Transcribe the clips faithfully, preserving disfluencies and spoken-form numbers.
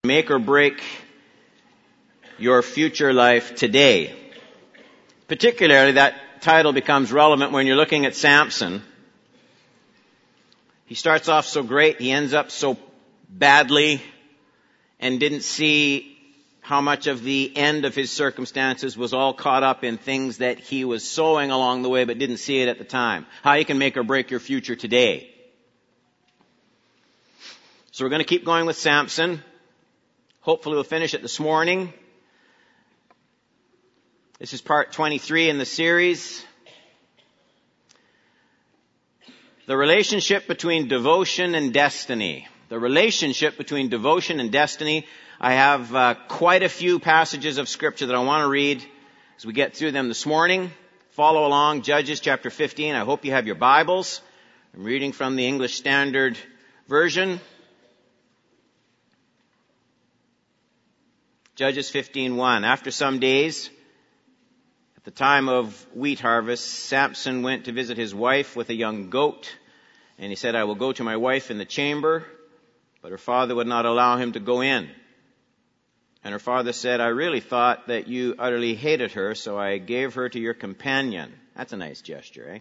Make or break your future life today. Particularly, that title becomes relevant when you're looking at Samson. He starts off so great, he ends up so badly, and didn't see how much of the end of his circumstances was all caught up in things that he was sowing along the way but didn't see it at the time. How you can make or break your future today. So we're going to keep going with Samson. Hopefully we'll finish it this morning. This is part twenty-three in the series. The relationship between devotion and destiny. The relationship between devotion and destiny. I have uh, quite a few passages of Scripture that I want to read as we get through them this morning. Follow along, Judges chapter fifteen. I hope you have your Bibles. I'm reading from the English Standard Version. Judges fifteen one. After some days, at the time of wheat harvest, Samson went to visit his wife with a young goat. And he said, I will go to my wife in the chamber. But her father would not allow him to go in. And her father said, I really thought that you utterly hated her, so I gave her to your companion. That's a nice gesture, eh?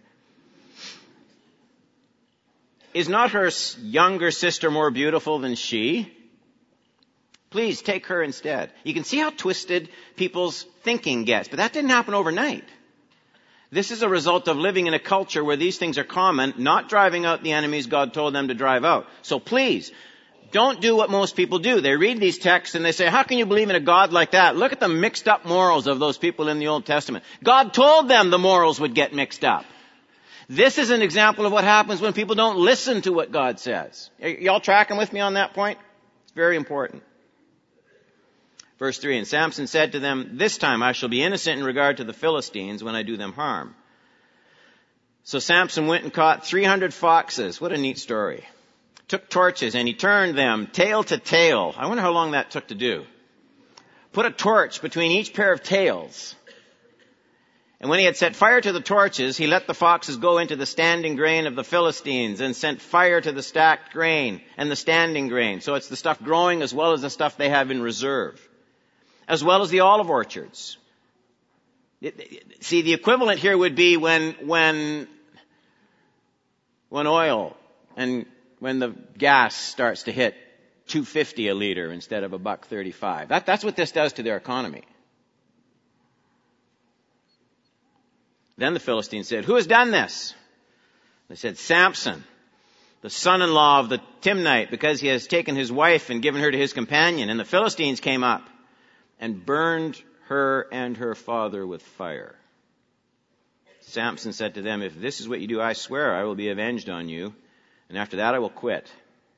Is not her younger sister more beautiful than she? Please take her instead. You can see how twisted people's thinking gets, but that didn't happen overnight. This is a result of living in a culture where these things are common, not driving out the enemies God told them to drive out. So please, don't do what most people do. They read these texts and they say, how can you believe in a God like that? Look at the mixed up morals of those people in the Old Testament. God told them the morals would get mixed up. This is an example of what happens when people don't listen to what God says. Are y'all tracking with me on that point? It's very important. Verse three, and Samson said to them, this time I shall be innocent in regard to the Philistines when I do them harm. So Samson went and caught three hundred foxes. What a neat story. Took torches and he turned them tail to tail. I wonder how long that took to do. Put a torch between each pair of tails. And when he had set fire to the torches, he let the foxes go into the standing grain of the Philistines and sent fire to the stacked grain and the standing grain. So it's the stuff growing as well as the stuff they have in reserve, as well as the olive orchards. See, the equivalent here would be when, when, when oil and when the gas starts to hit two fifty a liter instead of a buck thirty-five. That, that's what this does to their economy. Then the Philistines said, who has done this? They said, Samson, the son-in-law of the Timnite, because he has taken his wife and given her to his companion. And the Philistines came up and burned her and her father with fire. Samson said to them, if this is what you do, I swear I will be avenged on you, and after that I will quit.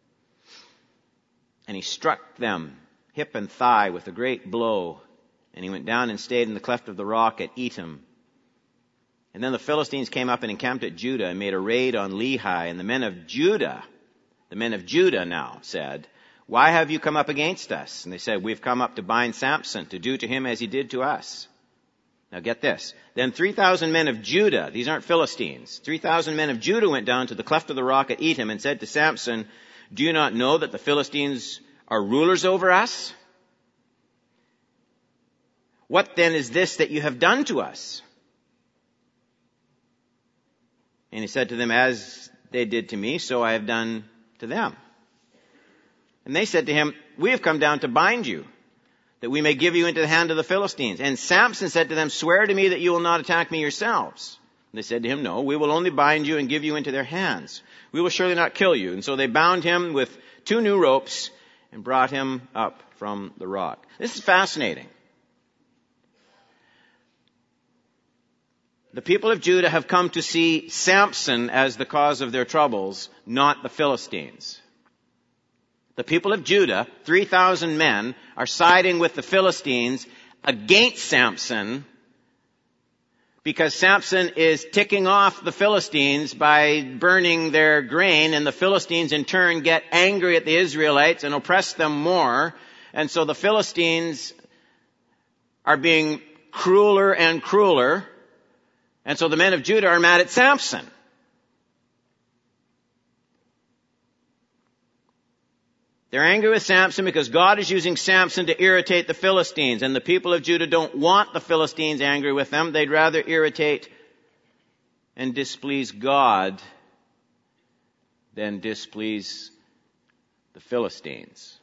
And he struck them hip and thigh with a great blow, and he went down and stayed in the cleft of the rock at Etam. And then the Philistines came up and encamped at Judah and made a raid on Lehi, and the men of Judah, the men of Judah now said, why have you come up against us? And they said, we've come up to bind Samson, to do to him as he did to us. Now get this. Then three thousand men of Judah, these aren't Philistines, three thousand men of Judah went down to the cleft of the rock at Etam and said to Samson, do you not know that the Philistines are rulers over us? What then is this that you have done to us? And he said to them, as they did to me, so I have done to them. And they said to him, we have come down to bind you, that we may give you into the hand of the Philistines. And Samson said to them, swear to me that you will not attack me yourselves. And they said to him, no, we will only bind you and give you into their hands. We will surely not kill you. And so they bound him with two new ropes and brought him up from the rock. This is fascinating. The people of Judah have come to see Samson as the cause of their troubles, not the Philistines. The people of Judah, three thousand men, are siding with the Philistines against Samson because Samson is ticking off the Philistines by burning their grain, and the Philistines in turn get angry at the Israelites and oppress them more. And so the Philistines are being crueler and crueler. And so the men of Judah are mad at Samson. They're angry with Samson because God is using Samson to irritate the Philistines, and the people of Judah don't want the Philistines angry with them. They'd rather irritate and displease God than displease the Philistines.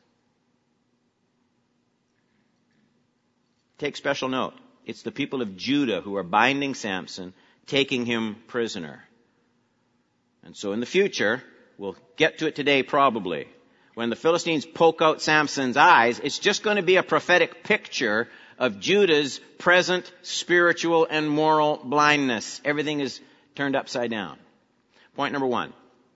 Take special note. It's the people of Judah who are binding Samson, taking him prisoner. And so in the future, we'll get to it today probably, when the Philistines poke out Samson's eyes, it's just going to be a prophetic picture of Judah's present spiritual and moral blindness. Everything is turned upside down. Point number one.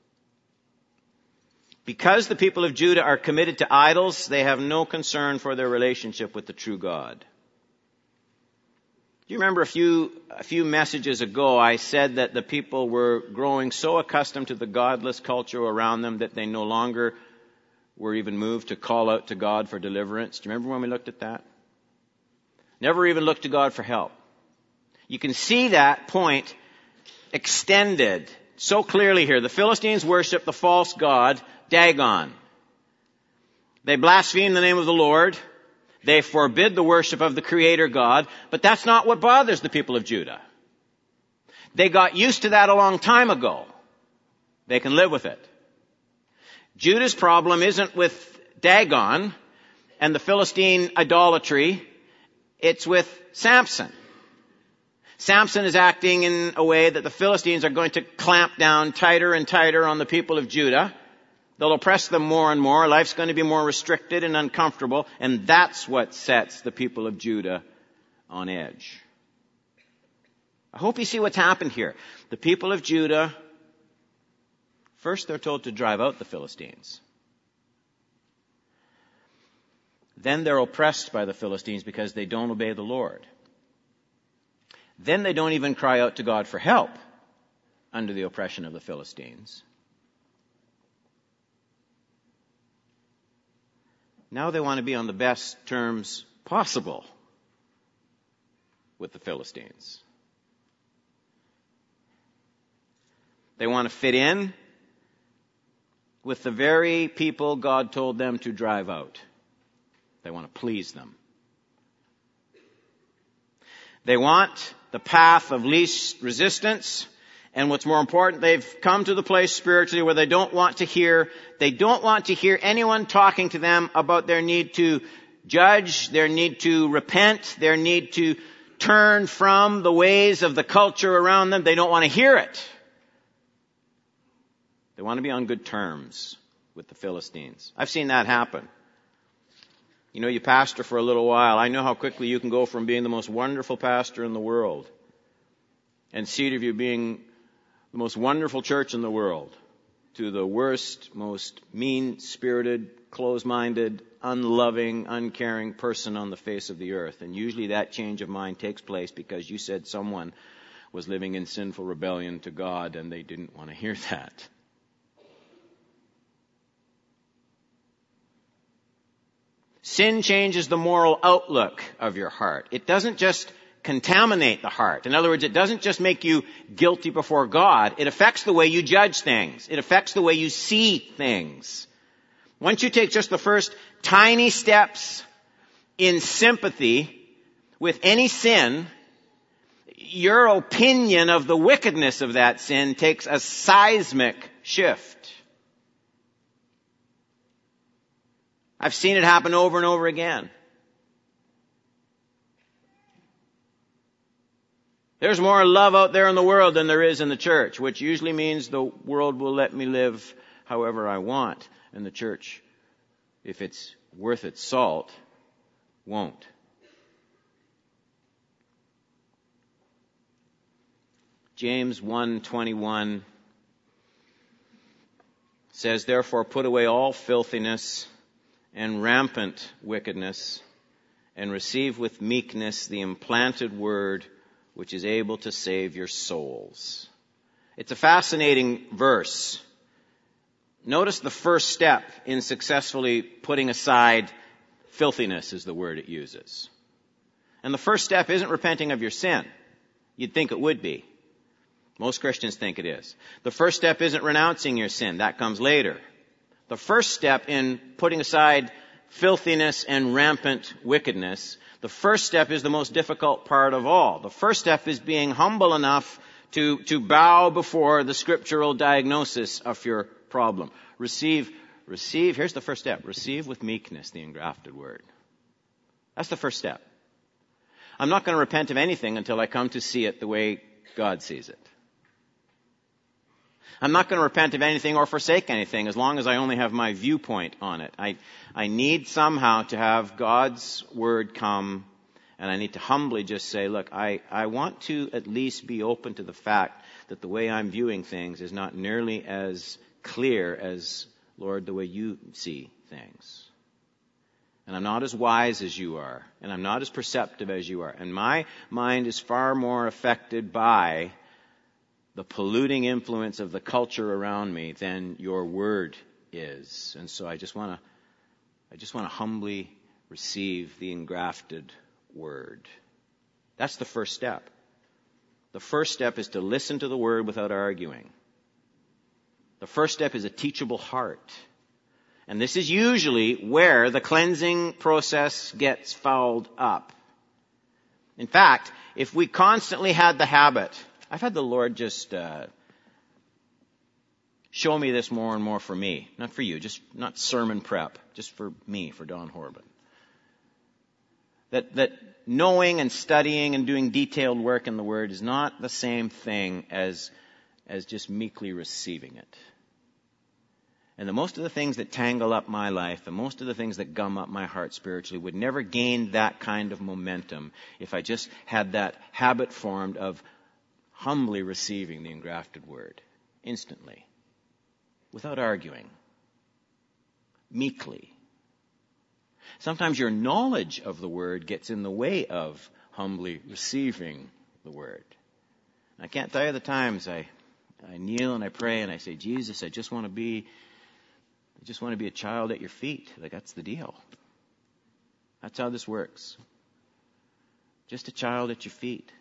Because the people of Judah are committed to idols, they have no concern for their relationship with the true God. Do you remember a few, a few messages ago I said that the people were growing so accustomed to the godless culture around them that they no longer were even moved to call out to God for deliverance? Do you remember when we looked at that? Never even looked to God for help. You can see that point extended so clearly here. The Philistines worship the false god, Dagon. They blaspheme the name of the Lord. They forbid the worship of the Creator God. But that's not what bothers the people of Judah. They got used to that a long time ago. They can live with it. Judah's problem isn't with Dagon and the Philistine idolatry. It's with Samson. Samson is acting in a way that the Philistines are going to clamp down tighter and tighter on the people of Judah. They'll oppress them more and more. Life's going to be more restricted and uncomfortable. And that's what sets the people of Judah on edge. I hope you see what's happened here. The people of Judah, first they're told to drive out the Philistines. Then they're oppressed by the Philistines because they don't obey the Lord. Then they don't even cry out to God for help under the oppression of the Philistines. Now they want to be on the best terms possible with the Philistines. They want to fit in with the very people God told them to drive out. They want to please them. They want the path of least resistance. And what's more important, they've come to the place spiritually where they don't want to hear, they don't want to hear anyone talking to them about their need to judge, their need to repent, their need to turn from the ways of the culture around them. They don't want to hear it. They want to be on good terms with the Philistines. I've seen that happen. You know, you pastor for a little while. I know how quickly you can go from being the most wonderful pastor in the world and Cedarview being the most wonderful church in the world to the worst, most mean-spirited, close-minded, unloving, uncaring person on the face of the earth. And usually that change of mind takes place because you said someone was living in sinful rebellion to God and they didn't want to hear that. Sin changes the moral outlook of your heart. It doesn't just contaminate the heart. In other words, it doesn't just make you guilty before God. It affects the way you judge things. It affects the way you see things. Once you take just the first tiny steps in sympathy with any sin, your opinion of the wickedness of that sin takes a seismic shift. I've seen it happen over and over again. There's more love out there in the world than there is in the church, which usually means the world will let me live however I want, and the church, if it's worth its salt, won't. James one twenty-one says, "Therefore put away all filthiness and rampant wickedness, and receive with meekness the implanted word, which is able to save your souls." It's a fascinating verse. Notice the first step in successfully putting aside filthiness is the word it uses. And the first step isn't repenting of your sin. You'd think it would be. Most Christians think it is. The first step isn't renouncing your sin. That comes later. The first step in putting aside filthiness and rampant wickedness, the first step is the most difficult part of all. The first step is being humble enough to, to bow before the scriptural diagnosis of your problem. Receive, receive, here's the first step. Receive with meekness the engrafted word. That's the first step. I'm not going to repent of anything until I come to see it the way God sees it. I'm not going to repent of anything or forsake anything as long as I only have my viewpoint on it. I, I need somehow to have God's word come, and I need to humbly just say, look, I, I want to at least be open to the fact that the way I'm viewing things is not nearly as clear as, Lord, the way you see things. And I'm not as wise as you are, and I'm not as perceptive as you are. And my mind is far more affected by the polluting influence of the culture around me than your word is. And so I just want to, I just want to humbly receive the engrafted word. That's the first step. The first step is to listen to the word without arguing. The first step is a teachable heart. And this is usually where the cleansing process gets fouled up. In fact, if we constantly had the habit, I've had the Lord just uh, show me this more and more for me. Not for you, just not sermon prep, just for me, for Don Horban. That, that knowing and studying and doing detailed work in the Word is not the same thing as, as just meekly receiving it. And the most of the things that tangle up my life, and most of the things that gum up my heart spiritually would never gain that kind of momentum if I just had that habit formed of humbly receiving the engrafted word, instantly, without arguing, meekly. Sometimes your knowledge of the word gets in the way of humbly receiving the word. I can't tell you the times I, I kneel and I pray and I say, Jesus, I just want to be I just want to be a child at your feet. Like, that's the deal. That's how this works. Just a child at your feet.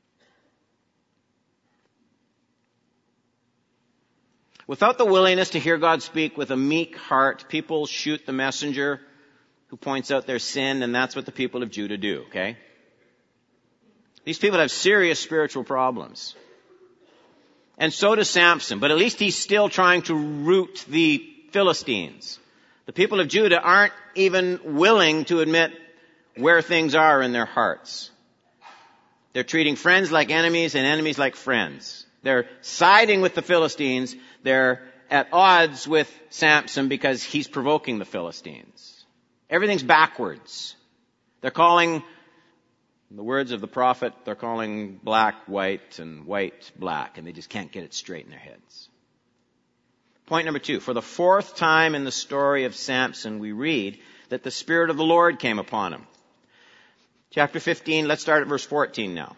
Without the willingness to hear God speak with a meek heart, people shoot the messenger who points out their sin, and that's what the people of Judah do, okay? These people have serious spiritual problems. And so does Samson, but at least he's still trying to root the Philistines. The people of Judah aren't even willing to admit where things are in their hearts. They're treating friends like enemies and enemies like friends. They're siding with the Philistines. They're at odds with Samson because he's provoking the Philistines. Everything's backwards. They're calling, in the words of the prophet, they're calling black white and white black, and they just can't get it straight in their heads. Point number two, for the fourth time in the story of Samson, we read that the Spirit of the Lord came upon him. Chapter fifteen, let's start at verse fourteen now.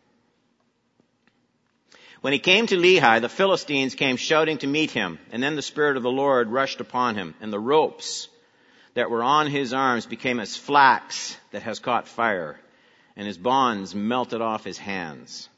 When he came to Lehi, the Philistines came shouting to meet him, and then the Spirit of the Lord rushed upon him, and the ropes that were on his arms became as flax that has caught fire, and his bonds melted off his hands.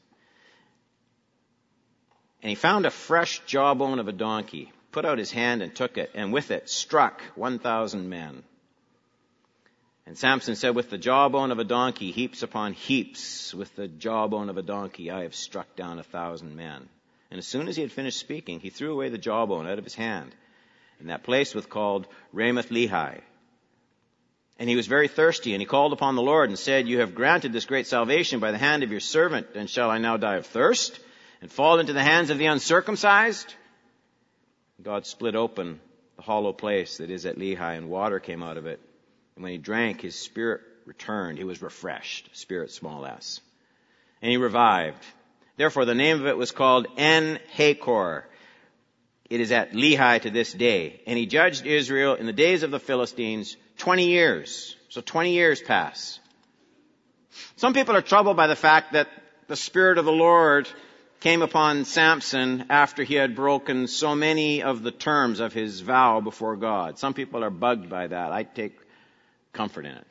And he found a fresh jawbone of a donkey, put out his hand and took it, and with it struck one thousand men. And Samson said, with the jawbone of a donkey, heaps upon heaps, with the jawbone of a donkey, I have struck down a thousand men. And as soon as he had finished speaking, he threw away the jawbone out of his hand. And that place was called Ramath Lehi. And he was very thirsty, and he called upon the Lord and said, you have granted this great salvation by the hand of your servant, and shall I now die of thirst and fall into the hands of the uncircumcised? God split open the hollow place that is at Lehi, and water came out of it. And when he drank, his spirit returned. He was refreshed, spirit small s. And he revived. Therefore, the name of it was called En-Hakor. It is at Lehi to this day. And he judged Israel in the days of the Philistines twenty years. So twenty years pass. Some people are troubled by the fact that the Spirit of the Lord came upon Samson after he had broken so many of the terms of his vow before God. Some people are bugged by that. I take comfort in it.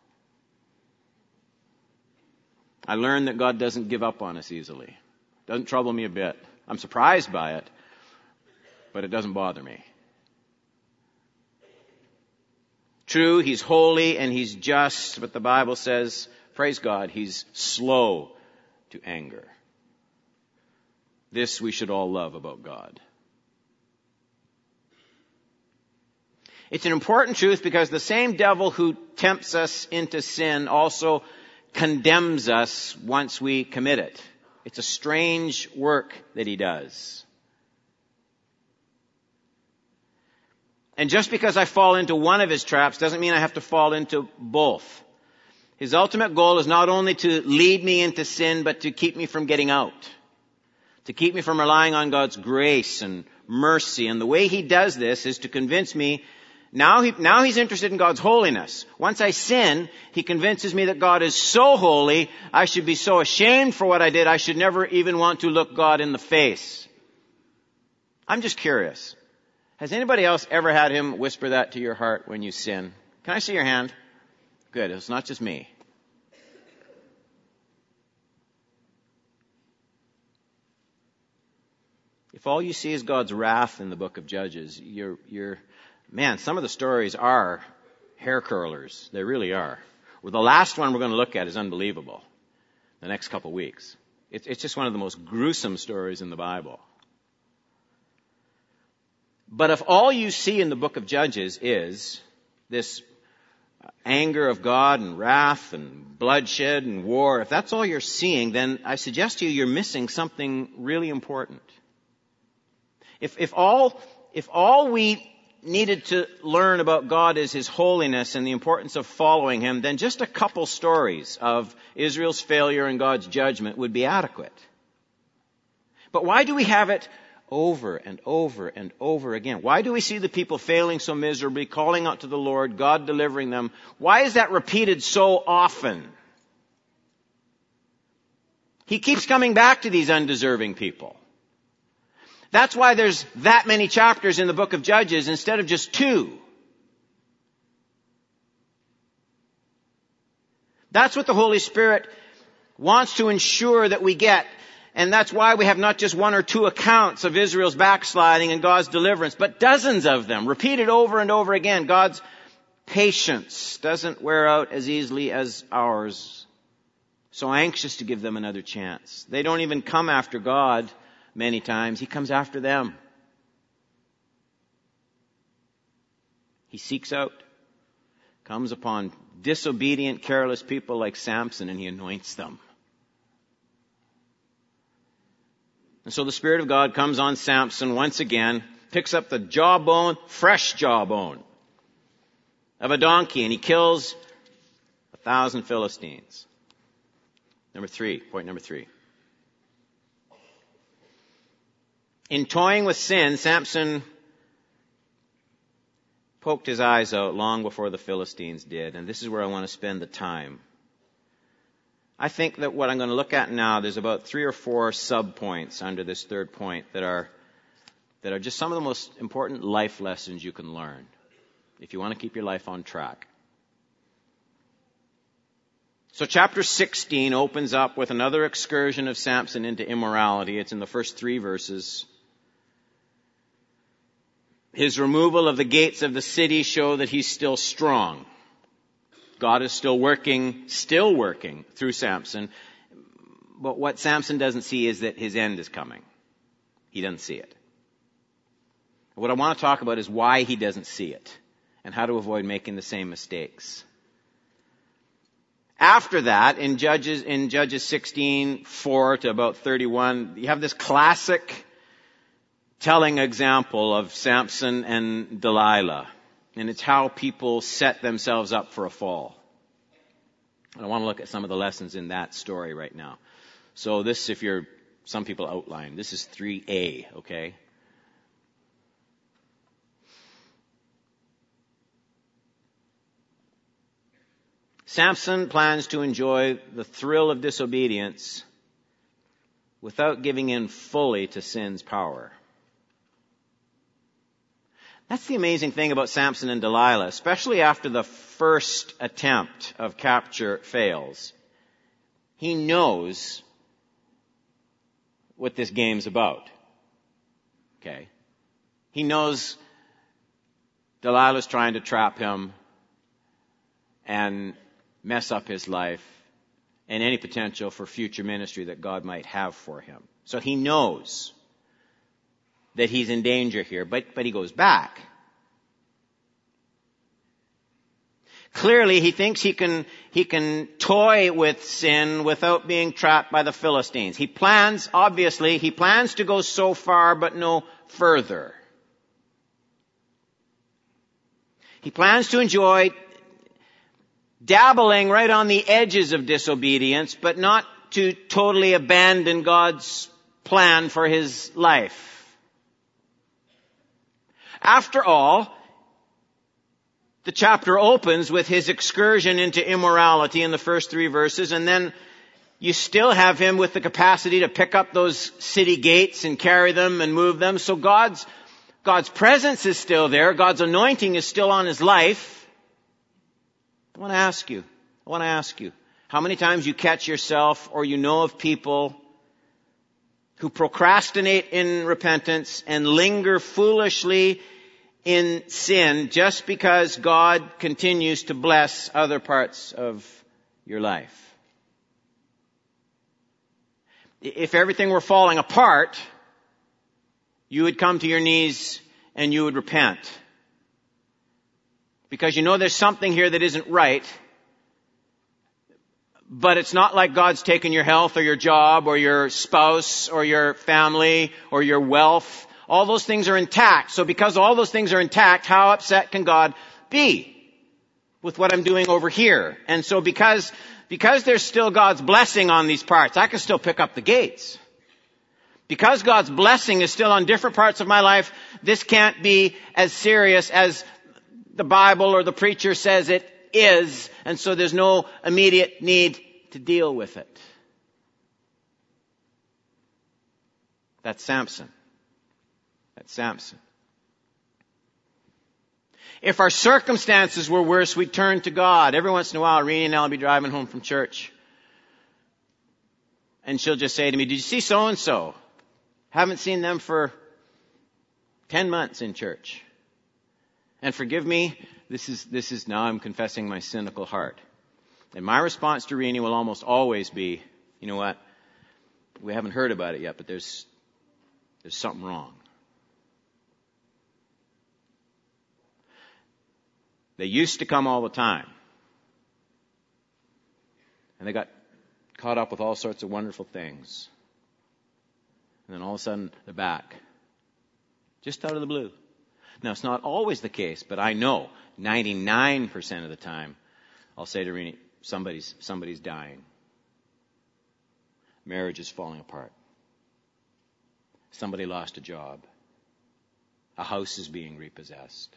I learned that God doesn't give up on us easily. Doesn't trouble me a bit. I'm surprised by it, but it doesn't bother me. True, he's holy and he's just, but the Bible says, praise God, he's slow to anger. This we should all love about God. It's an important truth because the same devil who tempts us into sin also condemns us once we commit it. It's a strange work that he does. And just because I fall into one of his traps doesn't mean I have to fall into both. His ultimate goal is not only to lead me into sin, but to keep me from getting out. To keep me from relying on God's grace and mercy. And the way he does this is to convince me, now, he, now he's interested in God's holiness. Once I sin, he convinces me that God is so holy, I should be so ashamed for what I did, I should never even want to look God in the face. I'm just curious. Has anybody else ever had him whisper that to your heart when you sin? Can I see your hand? Good, it's not just me. If all you see is God's wrath in the book of Judges, you're, you're, man, some of the stories are hair curlers. They really are. Well, the last one we're going to look at is unbelievable. The next couple of weeks. It's, it's just one of the most gruesome stories in the Bible. But if all you see in the book of Judges is this anger of God and wrath and bloodshed and war, if that's all you're seeing, then I suggest to you you're missing something really important. If, if all, if all we needed to learn about God is his holiness and the importance of following him, then just a couple stories of Israel's failure and God's judgment would be adequate. But why do we have it over and over and over again? Why do we see the people failing so miserably, calling out to the Lord, God delivering them? Why is that repeated so often? He keeps coming back to these undeserving people. That's why there's that many chapters in the book of Judges instead of just two. That's what the Holy Spirit wants to ensure that we get. And that's why we have not just one or two accounts of Israel's backsliding and God's deliverance, but dozens of them, repeated over and over again. God's patience doesn't wear out as easily as ours. So anxious to give them another chance. They don't even come after God many times. He comes after them. He seeks out, comes upon disobedient, careless people like Samson, and he anoints them. And so the Spirit of God comes on Samson once again, picks up the jawbone, fresh jawbone of a donkey, and he kills a thousand Philistines. Number three, point number three. In toying with sin, Samson poked his eyes out long before the Philistines did, and this is where I want to spend the time. I think that what I'm going to look at now, there's about three or four sub-points under this third point that are that are just some of the most important life lessons you can learn if you want to keep your life on track. So chapter sixteen opens up with another excursion of Samson into immorality. It's in the first three verses. His removal of the gates of the city show that he's still strong. God is still working, still working through Samson. But what Samson doesn't see is that his end is coming. He doesn't see it. What I want to talk about is why he doesn't see it and how to avoid making the same mistakes. After that, in Judges, in Judges sixteen, four to about thirty-one, you have this classic telling example of Samson and Delilah. And it's how people set themselves up for a fall. And I want to look at some of the lessons in that story right now. So this, if you're, some people outline, this is three A, okay? Samson plans to enjoy the thrill of disobedience without giving in fully to sin's power. That's the amazing thing about Samson and Delilah, especially after the first attempt of capture fails. He knows what this game's about. Okay? He knows Delilah's trying to trap him. and mess up his life and any potential for future ministry that God might have for him. So he knows that he's in danger here, but, but he goes back. Clearly, he thinks he can, he can toy with sin without being trapped by the Philistines. He plans, obviously, he plans to go so far, but no further. He plans to enjoy dabbling right on the edges of disobedience, but not to totally abandon God's plan for his life. After all, the chapter opens with his excursion into immorality in the first three verses, and then you still have him with the capacity to pick up those city gates and carry them and move them. So God's, God's presence is still there. God's anointing is still on his life. I want to ask you, I want to ask you, how many times you catch yourself or you know of people who procrastinate in repentance and linger foolishly in sin just because God continues to bless other parts of your life. If everything were falling apart, you would come to your knees and you would repent. Because you know there's something here that isn't right, but it's not like God's taken your health or your job or your spouse or your family or your wealth. All those things are intact. So because all those things are intact, how upset can God be with what I'm doing over here? And so because, because there's still God's blessing on these parts, I can still pick up the gates. Because God's blessing is still on different parts of my life, this can't be as serious as the Bible or the preacher says it is. And so there's no immediate need to deal with it. That's Samson. That's Samson. If our circumstances were worse, we'd turn to God. Every once in a while, Renee and I will be driving home from church. And she'll just say to me, did you see so-and-so? Haven't seen them for ten months in church. And forgive me, this is, this is now I'm confessing my cynical heart. And my response to Renee will almost always be, you know what? We haven't heard about it yet, but there's, there's something wrong. They used to come all the time. And they got caught up with all sorts of wonderful things. And then all of a sudden, they're back. Just out of the blue. Now, it's not always the case, but I know ninety-nine percent of the time, I'll say to Renee, somebody's, somebody's dying. Marriage is falling apart. Somebody lost a job. A house is being repossessed.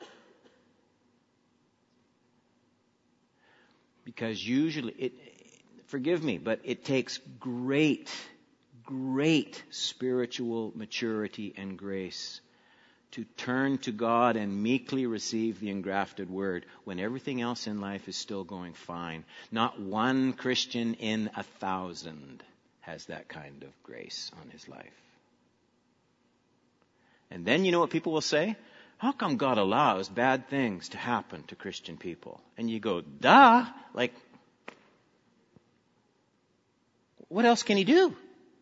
Because usually, it, forgive me, but it takes great, great spiritual maturity and grace to turn to God and meekly receive the engrafted word when everything else in life is still going fine. Not one Christian in a thousand has that kind of grace on his life. And then you know what people will say? How come God allows bad things to happen to Christian people? And you go, duh, like, what else can he do?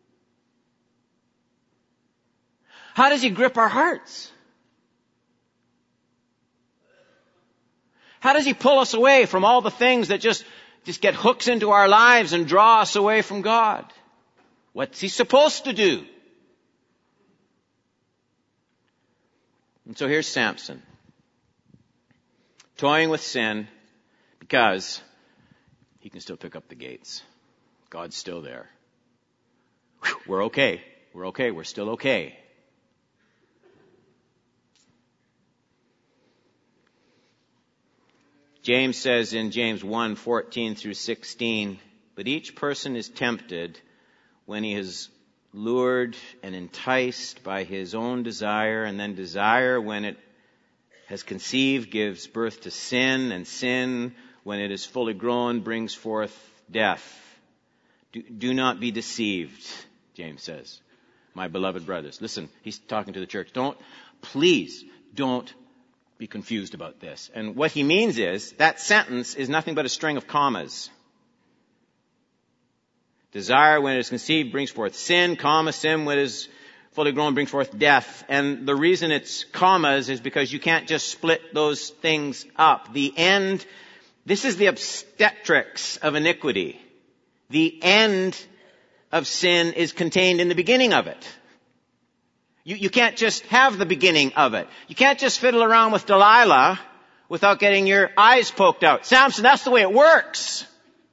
How does he grip our hearts? How does he pull us away from all the things that just, just get hooks into our lives and draw us away from God? What's he supposed to do? And so here's Samson, toying with sin because he can still pick up the gates. God's still there. Whew, we're okay. We're okay. We're still okay. James says in James one, fourteen through sixteen, but each person is tempted when he is lured and enticed by his own desire, and then desire, when it has conceived, gives birth to sin, and sin, when it is fully grown, brings forth death. Do, do not be deceived, James says, my beloved brothers. Listen, he's talking to the church. Don't, please, don't be be confused about this. And what he means is, that sentence is nothing but a string of commas. Desire, when it is conceived, brings forth sin, comma, sin, when it is fully grown, brings forth death. And the reason it's commas is because you can't just split those things up. The end, this is the obstetrics of iniquity. The end of sin is contained in the beginning of it. You, you can't just have the beginning of it. You can't just fiddle around with Delilah without getting your eyes poked out. Samson, that's the way it works.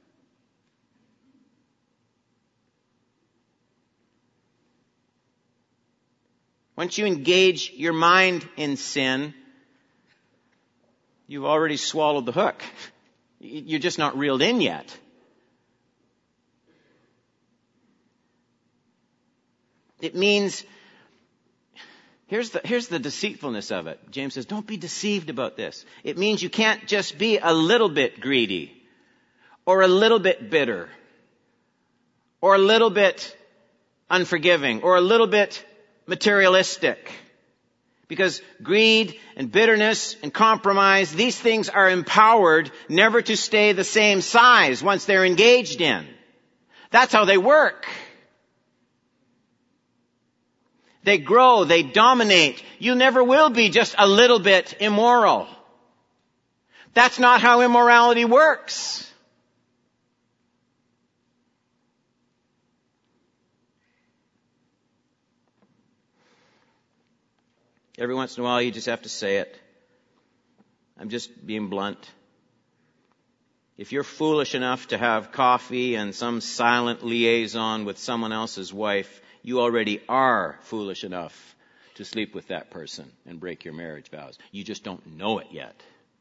Once you engage your mind in sin, you've already swallowed the hook. You're just not reeled in yet. It means, here's the, here's the deceitfulness of it. James says, don't be deceived about this. It means you can't just be a little bit greedy, or a little bit bitter, or a little bit unforgiving, or a little bit materialistic. Because greed and bitterness and compromise, these things are empowered never to stay the same size once they're engaged in. That's how they work. They grow, they dominate. You never will be just a little bit immoral. That's not how immorality works. Every once in a while you just have to say it. I'm just being blunt. If you're foolish enough to have coffee and some silent liaison with someone else's wife, you already are foolish enough to sleep with that person and break your marriage vows. You just don't know it yet.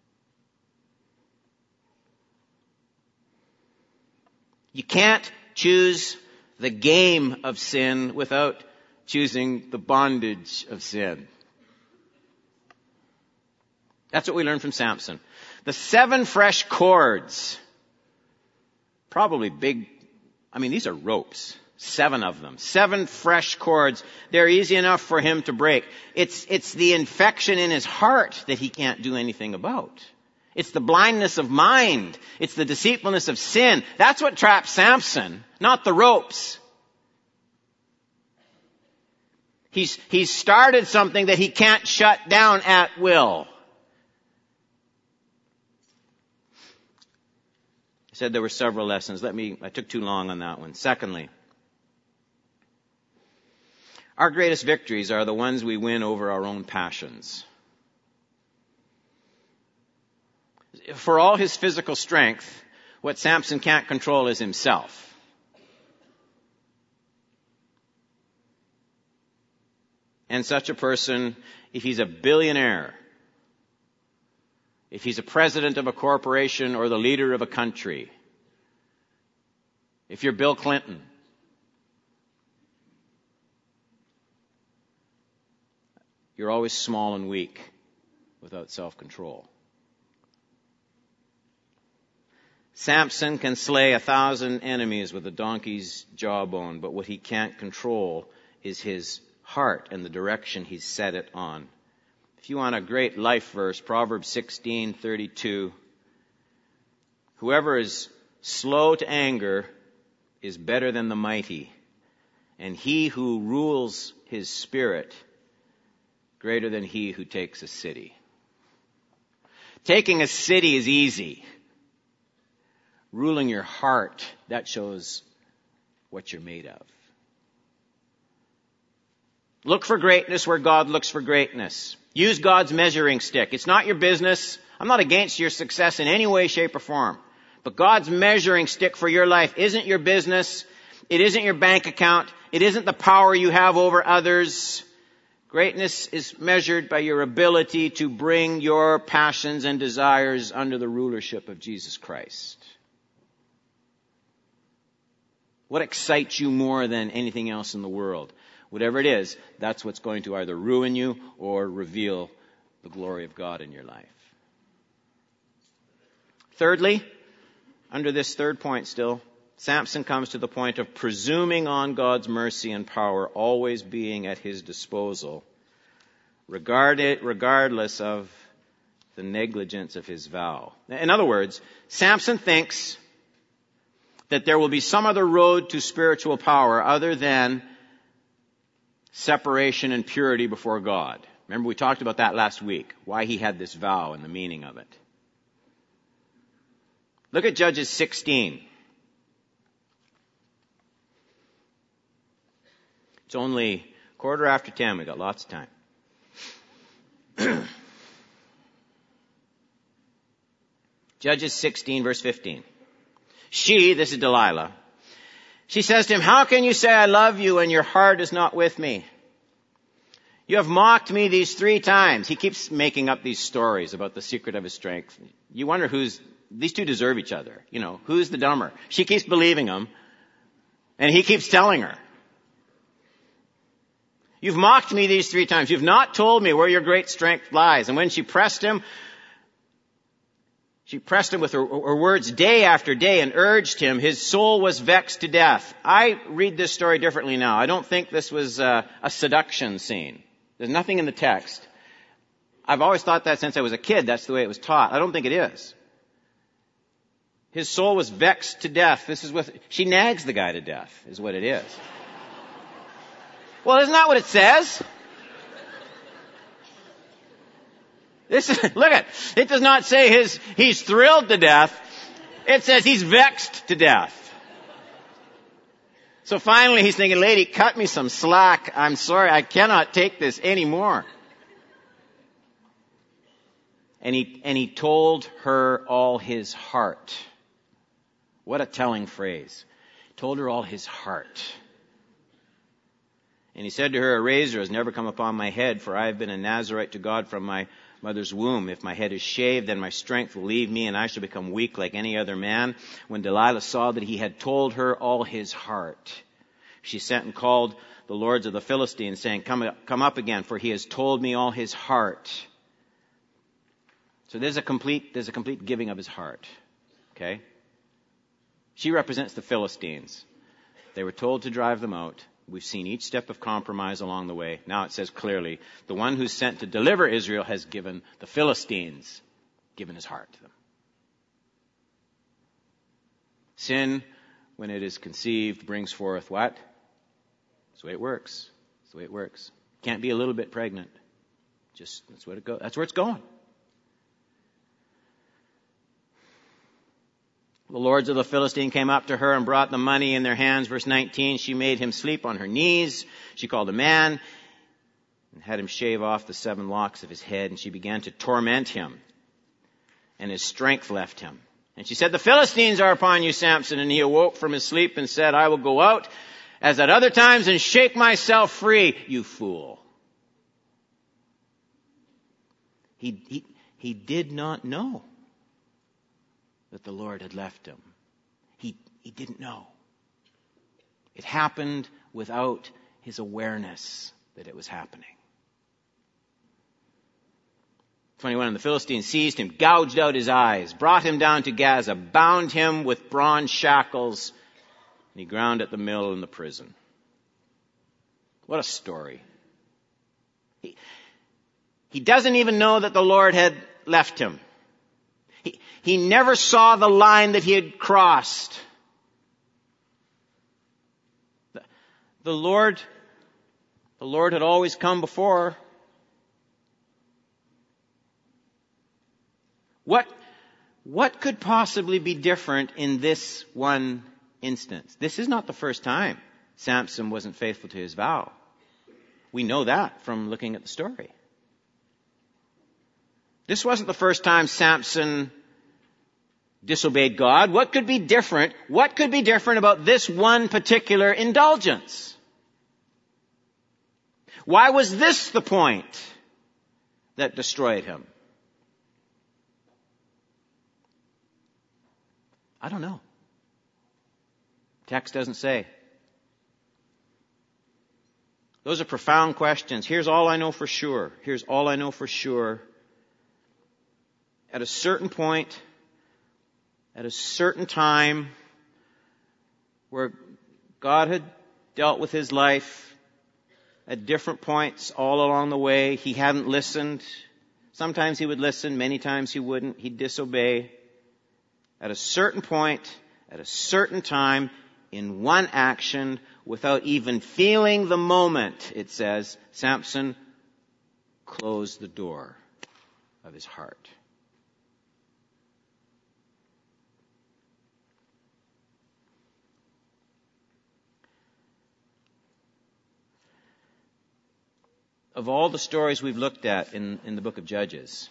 You can't choose the game of sin without choosing the bondage of sin. That's what we learned from Samson. The seven fresh cords, probably big, I mean, these are ropes. Seven of them. Seven fresh cords. They're easy enough for him to break. It's, it's the infection in his heart that he can't do anything about. It's the blindness of mind. It's the deceitfulness of sin. That's what traps Samson, not the ropes. He's, he's started something that he can't shut down at will. I said there were several lessons. Let me, I took too long on that one. Secondly, our greatest victories are the ones we win over our own passions. For all his physical strength, what Samson can't control is himself. And such a person, if he's a billionaire, if he's a president of a corporation or the leader of a country, if you're Bill Clinton, you're always small and weak without self-control. Samson can slay a thousand enemies with a donkey's jawbone, but what he can't control is his heart and the direction he's set it on. If you want a great life verse, Proverbs sixteen thirty-two, whoever is slow to anger is better than the mighty, and he who rules his spirit greater than he who takes a city. Taking a city is easy. Ruling your heart, that shows what you're made of. Look for greatness where God looks for greatness. Use God's measuring stick. It's not your business. I'm not against your success in any way, shape, or form. But God's measuring stick for your life isn't your business. It isn't your bank account. It isn't the power you have over others. Greatness is measured by your ability to bring your passions and desires under the rulership of Jesus Christ. What excites you more than anything else in the world? Whatever it is, that's what's going to either ruin you or reveal the glory of God in your life. Thirdly, under this third point still, Samson comes to the point of presuming on God's mercy and power always being at his disposal, regard it, regardless of the negligence of his vow. In other words, Samson thinks that there will be some other road to spiritual power other than separation and purity before God. Remember, we talked about that last week, why he had this vow and the meaning of it. Look at Judges sixteen. It's only quarter after ten. We've got lots of time. Judges sixteen, verse fifteen. She, this is Delilah, she says to him, "How can you say I love you when your heart is not with me? You have mocked me these three times." He keeps making up these stories about the secret of his strength. You wonder who's, these two deserve each other. You know, who's the dumber? She keeps believing him, and he keeps telling her. "You've mocked me these three times. You've not told me where your great strength lies." And when she pressed him, she pressed him with her, her words day after day and urged him. His soul was vexed to death. I read this story differently now. I don't think this was a, a seduction scene. There's nothing in the text. I've always thought that since I was a kid. That's the way it was taught. I don't think it is. His soul was vexed to death. This is what, she nags the guy to death, is what it is. Well, isn't that what it says? This is, look at, it does not say his, he's thrilled to death. It says he's vexed to death. So finally he's thinking, "Lady, cut me some slack. I'm sorry, I cannot take this anymore." And he, and he told her all his heart. What a telling phrase. Told her all his heart. And he said to her, "A razor has never come upon my head, for I have been a Nazirite to God from my mother's womb. If my head is shaved, then my strength will leave me, and I shall become weak like any other man." When Delilah saw that he had told her all his heart, she sent and called the lords of the Philistines, saying, come, come up again, for he has told me all his heart." So there's a complete, there's a complete giving of his heart. Okay? She represents the Philistines. They were told to drive them out. We've seen each step of compromise along the way. Now it says clearly, the one who's sent to deliver Israel has given the Philistines, given his heart to them. Sin, when it is conceived, brings forth what? That's the way it works. That's the way it works. Can't be a little bit pregnant. Just, that's what it goes. That's where it's going. The lords of the Philistine came up to her and brought the money in their hands. Verse nineteen, she made him sleep on her knees. She called a man and had him shave off the seven locks of his head. And she began to torment him. And his strength left him. And she said, "The Philistines are upon you, Samson." And he awoke from his sleep and said, "I will go out as at other times and shake myself free." You fool. He, he, he did not know that the Lord had left him. He, he didn't know. It happened without his awareness that it was happening. twenty-one, and the Philistines seized him, gouged out his eyes, brought him down to Gaza, bound him with bronze shackles, and he ground at the mill in the prison. What a story. He, he doesn't even know that the Lord had left him. He, he never saw the line that he had crossed. The, the Lord, the Lord had always come before. What, what could possibly be different in this one instance? This is not the first time Samson wasn't faithful to his vow. We know that from looking at the story. This wasn't the first time Samson disobeyed God. What could be different? What could be different about this one particular indulgence? Why was this the point that destroyed him? I don't know. Text doesn't say. Those are profound questions. Here's all I know for sure. Here's all I know for sure. At a certain point, at a certain time, where God had dealt with his life at different points all along the way, he hadn't listened. Sometimes he would listen, many times he wouldn't. He'd disobey. At a certain point, at a certain time, in one action, without even feeling the moment, it says, Samson closed the door of his heart. Of all the stories we've looked at in, in the book of Judges,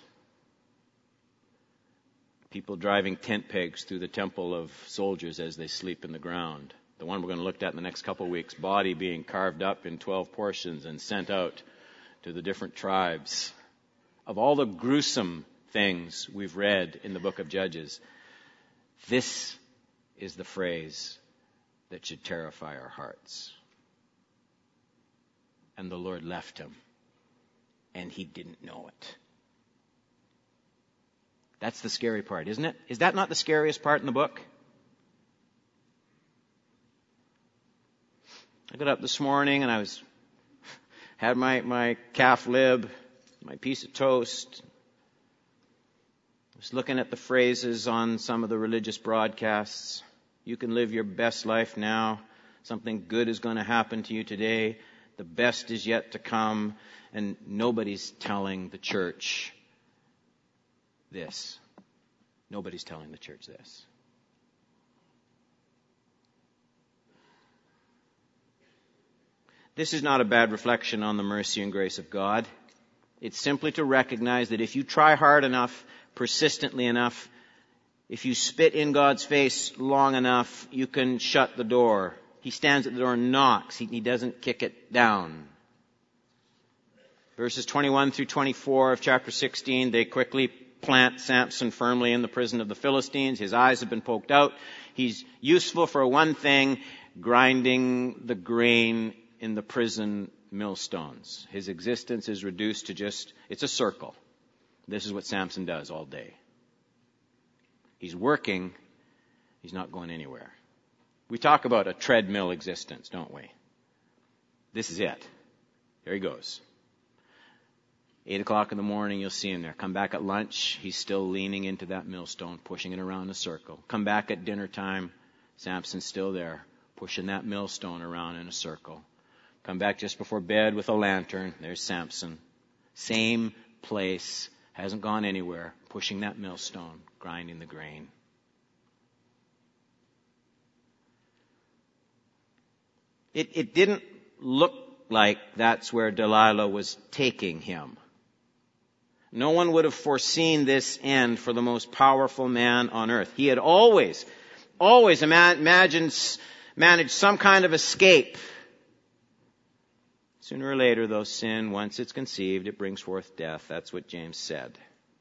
people driving tent pegs through the temple of soldiers as they sleep in the ground. The one we're going to look at in the next couple of weeks, body being carved up in twelve portions and sent out to the different tribes. Of all the gruesome things we've read in the book of Judges, this is the phrase that should terrify our hearts. And the Lord left him, and he didn't know it. That's the scary part, isn't it? Is that not the scariest part in the book? I got up this morning and I was had my, my calf lib, my piece of toast. I was looking at the phrases on some of the religious broadcasts. You can live your best life now. Something good is going to happen to you today. The best is yet to come. And nobody's telling the church this. Nobody's telling the church this. This is not a bad reflection on the mercy and grace of God. It's simply to recognize that if you try hard enough, persistently enough, if you spit in God's face long enough, you can shut the door. He stands at the door and knocks. He, he doesn't kick it down. Verses twenty-one through twenty-four of chapter sixteen, they quickly plant Samson firmly in the prison of the Philistines. His eyes have been poked out. He's useful for one thing, grinding the grain in the prison millstones. His existence is reduced to just, it's a circle. This is what Samson does all day. He's working. He's not going anywhere. We talk about a treadmill existence, don't we? This is it. There he goes. Eight o'clock in the morning, you'll see him there. Come back at lunch, he's still leaning into that millstone, pushing it around a circle. Come back at dinner time, Samson's still there, pushing that millstone around in a circle. Come back just before bed with a lantern, there's Samson. Same place, hasn't gone anywhere, pushing that millstone, grinding the grain. It, it didn't look like that's where Delilah was taking him. No one would have foreseen this end for the most powerful man on earth. He had always, always imagined, managed some kind of escape. Sooner or later, though, sin, once it's conceived, it brings forth death. That's what James said.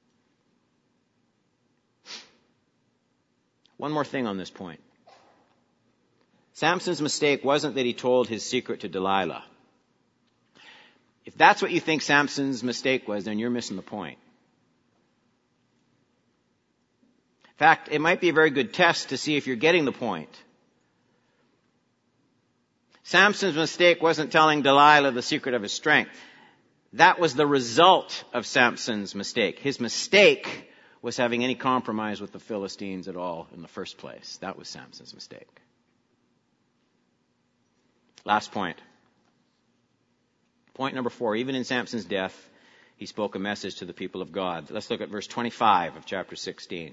One more thing on this point. Samson's mistake wasn't that he told his secret to Delilah. If that's what you think Samson's mistake was, then you're missing the point. In fact, it might be a very good test to see if you're getting the point. Samson's mistake wasn't telling Delilah the secret of his strength. That was the result of Samson's mistake. His mistake was having any compromise with the Philistines at all in the first place. That was Samson's mistake. Last point. Point number four, even in Samson's death, he spoke a message to the people of God. Let's look at verse twenty-five of chapter sixteen.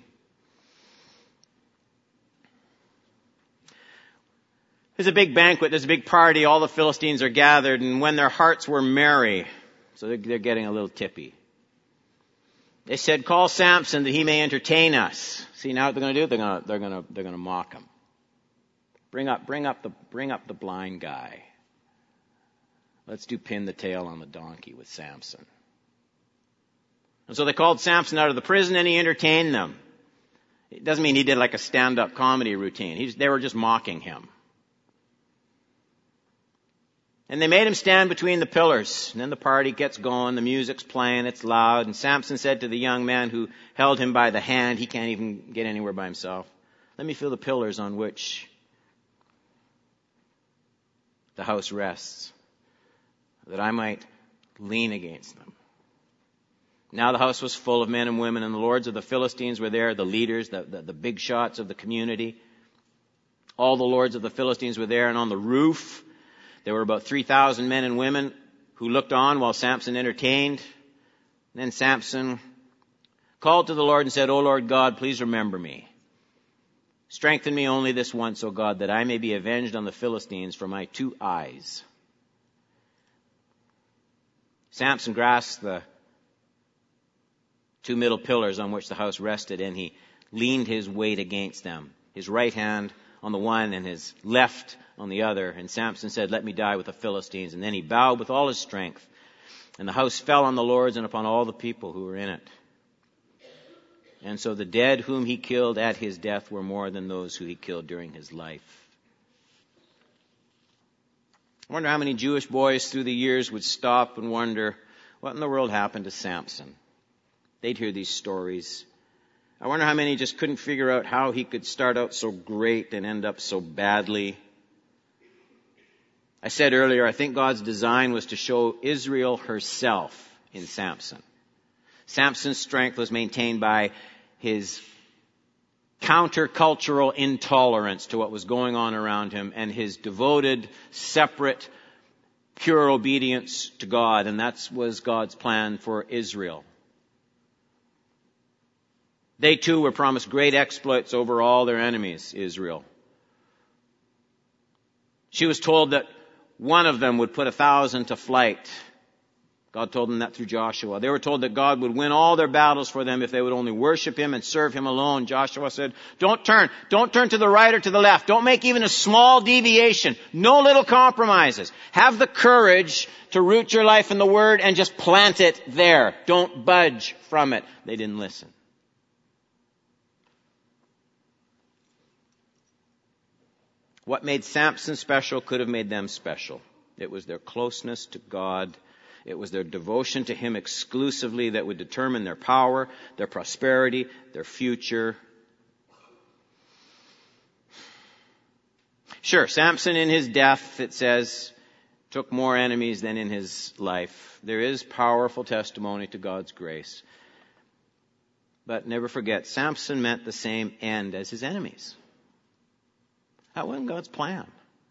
There's a big banquet, there's a big party, all the Philistines are gathered, and when their hearts were merry, so they're, they're getting a little tippy. They said, call Samson that he may entertain us. See, now what they're going to do? They're going to, they're going to, they're going to mock him. Bring up, bring up the, bring up the blind guy. Let's do pin the tail on the donkey with Samson. And so they called Samson out of the prison and he entertained them. It doesn't mean he did like a stand-up comedy routine. He, they were just mocking him. And they made him stand between the pillars. And then the party gets going, the music's playing, it's loud. And Samson said to the young man who held him by the hand, he can't even get anywhere by himself, let me feel the pillars on which the house rests, that I might lean against them. Now the house was full of men and women, and the lords of the Philistines were there, the leaders, the, the, the big shots of the community. All the lords of the Philistines were there, and on the roof there were about three thousand men and women who looked on while Samson entertained. And then Samson called to the Lord and said, O Lord God, please remember me. Strengthen me only this once, O God, that I may be avenged on the Philistines for my two eyes. Samson grasped the two middle pillars on which the house rested, and he leaned his weight against them, his right hand on the one and his left on the other. And Samson said, let me die with the Philistines. And then he bowed with all his strength. And the house fell on the lords and upon all the people who were in it. And so the dead whom he killed at his death were more than those who he killed during his life. I wonder how many Jewish boys through the years would stop and wonder, what in the world happened to Samson? They'd hear these stories. I wonder how many just couldn't figure out how he could start out so great and end up so badly. I said earlier, I think God's design was to show Israel herself in Samson. Samson's strength was maintained by his countercultural intolerance to what was going on around him and his devoted, separate, pure obedience to God. And that was God's plan for Israel. They too were promised great exploits over all their enemies, Israel. She was told that one of them would put a thousand to flight. God told them that through Joshua. They were told that God would win all their battles for them if they would only worship Him and serve Him alone. Joshua said, don't turn. Don't turn to the right or to the left. Don't make even a small deviation. No little compromises. Have the courage to root your life in the Word and just plant it there. Don't budge from it. They didn't listen. What made Samson special could have made them special. It was their closeness to God. It was their devotion to Him exclusively that would determine their power, their prosperity, their future. Sure, Samson in his death, it says, took more enemies than in his life. There is powerful testimony to God's grace. But never forget, Samson meant the same end as his enemies. That wasn't God's plan.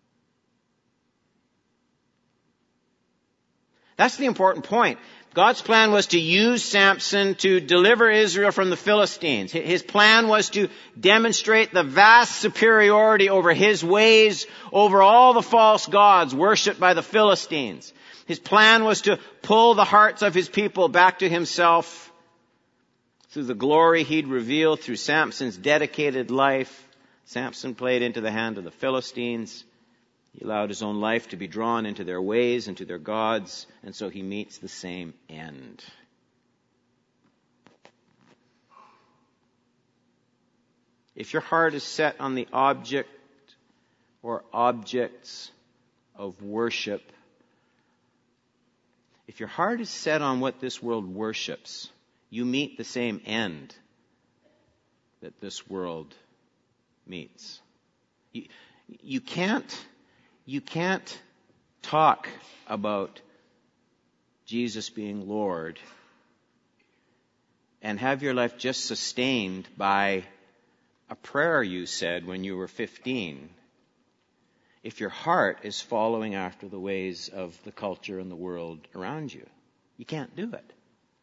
That's the important point. God's plan was to use Samson to deliver Israel from the Philistines. His plan was to demonstrate the vast superiority over his ways, over all the false gods worshipped by the Philistines. His plan was to pull the hearts of his people back to himself through the glory he'd revealed through Samson's dedicated life. Samson played into the hand of the Philistines. He allowed his own life to be drawn into their ways and to their gods, and so he meets the same end. If your heart is set on the object or objects of worship, if your heart is set on what this world worships, you meet the same end that this world meets. You, you can't, you can't talk about Jesus being Lord and have your life just sustained by a prayer you said when you were fifteen if your heart is following after the ways of the culture and the world around you. You can't do it.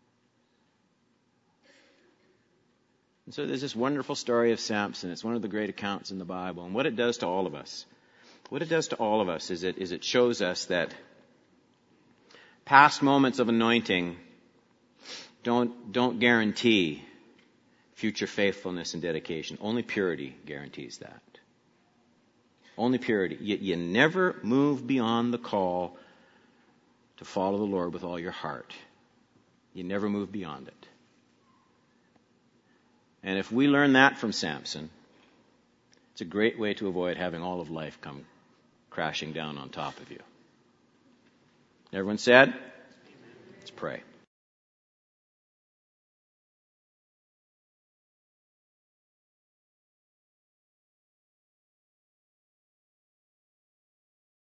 And so there's this wonderful story of Samson. It's one of the great accounts in the Bible. And what it does to all of us, what it does to all of us is it, is it shows us that past moments of anointing don't, don't guarantee future faithfulness and dedication. Only purity guarantees that. Only purity. You, you never move beyond the call to follow the Lord with all your heart. You never move beyond it. And if we learn that from Samson, it's a great way to avoid having all of life come crashing down on top of you. Everyone said? Let's pray.